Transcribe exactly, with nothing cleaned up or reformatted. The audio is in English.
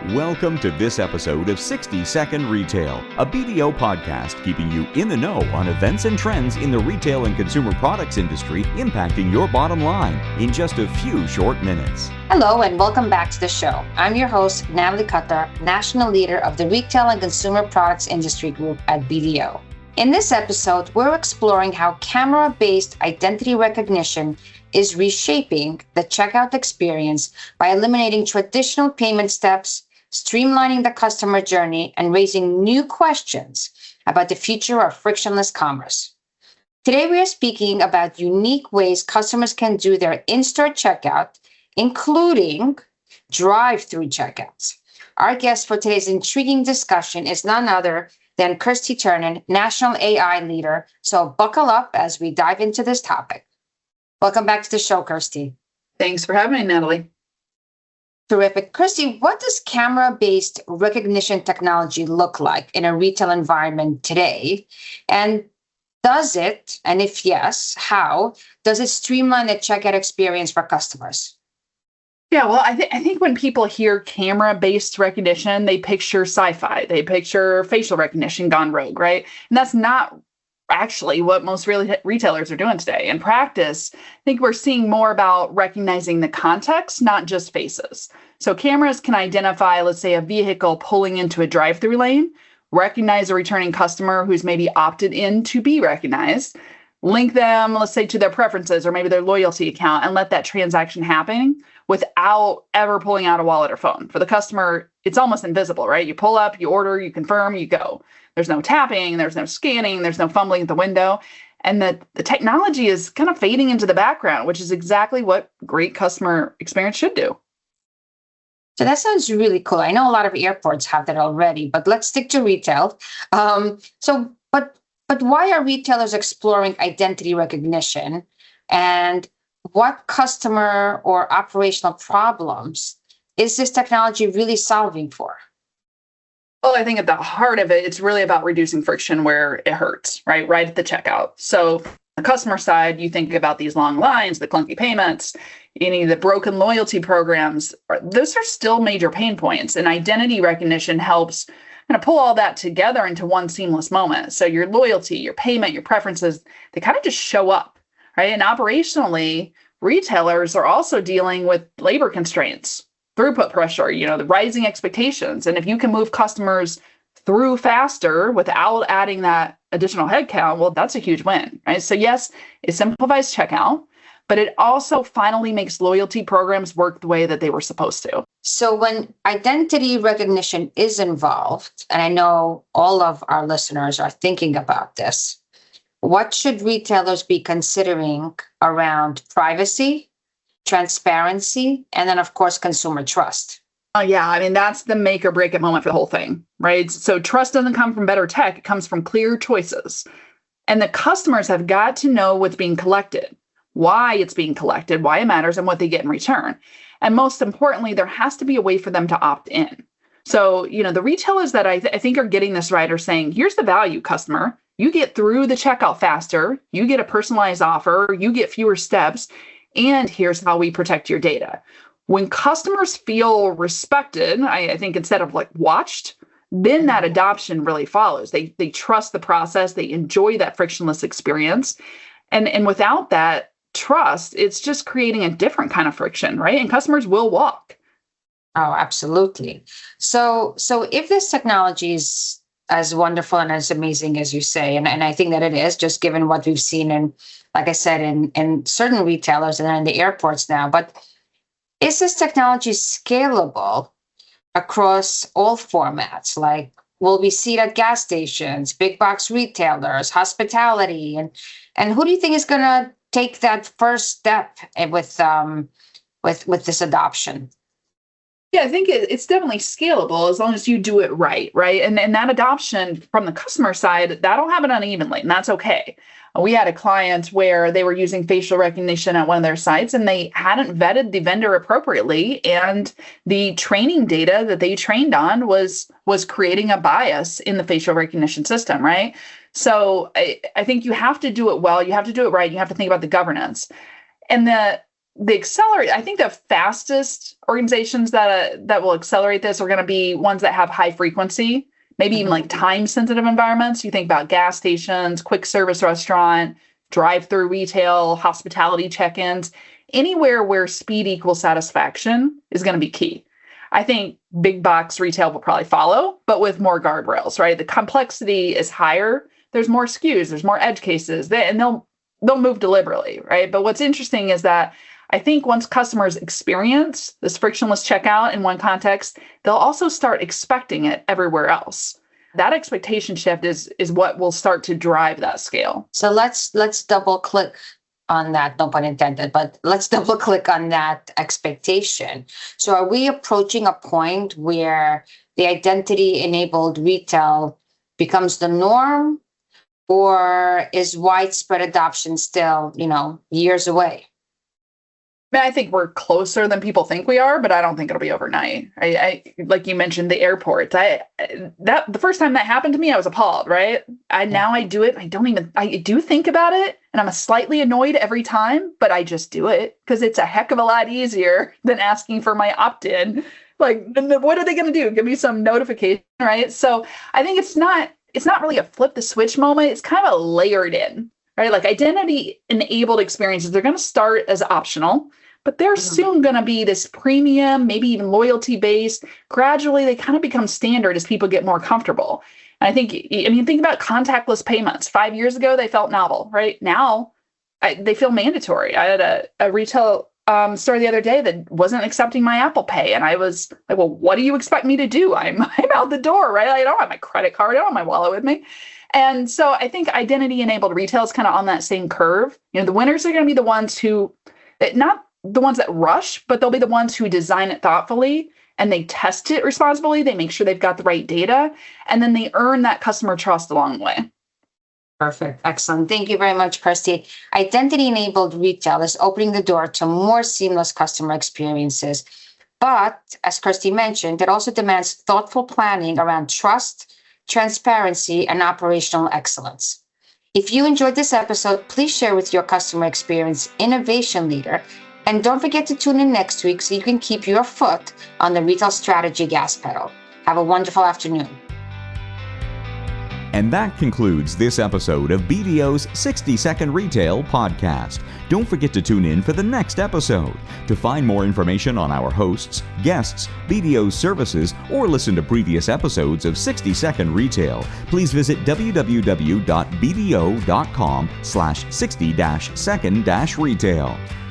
Welcome to this episode of sixty second Retail, a B D O podcast keeping you in the know on events and trends in the retail and consumer products industry impacting your bottom line in just a few short minutes. Hello and welcome back to the show. I'm your host, Natalie Cutter, National Leader of the Retail and Consumer Products Industry Group at B D O. In this episode, we're exploring how camera-based identity recognition is reshaping the checkout experience by eliminating traditional payment steps, streamlining the customer journey, and raising new questions about the future of frictionless commerce. Today, we are speaking about unique ways customers can do their in-store checkout, including drive-through checkouts. Our guest for today's intriguing discussion is none other than Kirsty Turner, National A I Leader. So buckle up as we dive into this topic. Welcome back to the show, Kirsty. Thanks for having me, Natalie. Terrific. Kirsty, what does camera-based recognition technology look like in a retail environment today? And does it, and if yes, how, does it streamline the checkout experience for customers? Yeah, well, I, th- I think when people hear camera-based recognition, they picture sci-fi. They picture facial recognition gone rogue, right? And that's not actually what most really retailers are doing today. In practice, I think we're seeing more about recognizing the context, not just faces. So cameras can identify, let's say, a vehicle pulling into a drive-through lane, recognize a returning customer who's maybe opted in to be recognized, link them, let's say, to their preferences or maybe their loyalty account, and let that transaction happen without ever pulling out a wallet or phone. For the customer, it's almost invisible, right? You pull up, you order, you confirm, you go. There's no tapping, there's no scanning, there's no fumbling at the window. And the, the technology is kind of fading into the background, which is exactly what great customer experience should do. So that sounds really cool. I know a lot of airports have that already, but let's stick to retail. Um, so, but but why are retailers exploring identity recognition, and what customer or operational problems is this technology really solving for? Well, I think at the heart of it, it's really about reducing friction where it hurts, right? Right at the checkout. So on the customer side, you think about these long lines, the clunky payments, any of the broken loyalty programs. Those are still major pain points. And identity recognition helps kind of pull all that together into one seamless moment. So your loyalty, your payment, your preferences, they kind of just show up, right? And operationally, retailers are also dealing with labor constraints, throughput pressure, you know, the rising expectations. And if you can move customers through faster without adding that additional headcount, well, that's a huge win, right? So yes, it simplifies checkout, but it also finally makes loyalty programs work the way that they were supposed to. So when identity recognition is involved, and I know all of our listeners are thinking about this, what should retailers be considering around privacy, transparency, and then, of course, consumer trust? Oh, yeah. I mean, that's the make or break it moment for the whole thing, right? So trust doesn't come from better tech. It comes from clear choices. And the customers have got to know what's being collected, why it's being collected, why it matters, and what they get in return. And most importantly, there has to be a way for them to opt in. So, you know, the retailers that I, th- I think are getting this right are saying, here's the value, customer. You get through the checkout faster. You get a personalized offer. You get fewer steps. And here's how we protect your data. When customers feel respected, I, I think instead of like watched, then that adoption really follows. They they trust the process. They enjoy that frictionless experience. And, and without that trust, it's just creating a different kind of friction, right? And customers will walk. Oh, absolutely. So, so if this technology is as wonderful and as amazing as you say, and, and I think that it is, just given what we've seen in, like I said, in, in certain retailers and then in the airports now, but is this technology scalable across all formats? Like, will we see it at gas stations, big box retailers, hospitality, and and who do you think is going to take that first step with um with with this adoption? Yeah, I think it, it's definitely scalable as long as you do it right, right? And, and that adoption from the customer side, that'll happen unevenly, and that's okay. We had a client where they were using facial recognition at one of their sites, and they hadn't vetted the vendor appropriately, and the training data that they trained on was was creating a bias in the facial recognition system, right? So I, I think you have to do it well, you have to do it right, you have to think about the governance. And the the accelerate, I think the fastest organizations that uh, that will accelerate this are going to be ones that have high frequency, maybe even like time sensitive environments. You think about gas stations, quick service restaurant, drive-through retail, hospitality check-ins, anywhere where speed equals satisfaction is going to be key. I think big box retail will probably follow, but with more guardrails, right? The complexity is higher. There's more S K Us, there's more edge cases, they, and they'll they'll move deliberately, right? But what's interesting is that I think once customers experience this frictionless checkout in one context, they'll also start expecting it everywhere else. That expectation shift is is what will start to drive that scale. So let's let's double click on that, no pun intended, but let's double click on that expectation. So are we approaching a point where the identity enabled retail becomes the norm, or is widespread adoption still, you know, years away? I mean, I think we're closer than people think we are, but I don't think it'll be overnight. I, I like you mentioned the airport. I that the first time that happened to me, I was appalled. Right? I now I do it. I don't even. I do think about it, and I'm slightly annoyed every time, but I just do it because it's a heck of a lot easier than asking for my opt-in. Like, what are they going to do? Give me some notification, right? So I think it's not. It's not really a flip the switch moment. It's kind of a layered in, right? Like identity enabled experiences. They're going to start as optional. But they're mm-hmm. soon going to be this premium, maybe even loyalty based. Gradually, they kind of become standard as people get more comfortable. And I think, I mean, think about contactless payments. Five years ago, they felt novel, right? Now, I, they feel mandatory. I had a, a retail um, store the other day that wasn't accepting my Apple Pay. And I was like, well, what do you expect me to do? I'm, I'm out the door, right? I don't have my credit card. I don't have my wallet with me. And so I think identity enabled retail is kind of on that same curve. You know, the winners are going to be the ones who, not the ones that rush, but they'll be the ones who design it thoughtfully and they test it responsibly. They make sure they've got the right data, and then they earn that customer trust along the way. Perfect. Excellent. Thank you very much, Kirsty. Identity-enabled retail is opening the door to more seamless customer experiences. But as Kirsty mentioned, it also demands thoughtful planning around trust, transparency, and operational excellence. If you enjoyed this episode, please share with your customer experience innovation leader. And don't forget to tune in next week so you can keep your foot on the retail strategy gas pedal. Have a wonderful afternoon. And that concludes this episode of B D O's sixty second Retail Podcast. Don't forget to tune in for the next episode. To find more information on our hosts, guests, B D O's services, or listen to previous episodes of sixty second Retail, please visit w w w dot b d o dot com slash sixty second retail.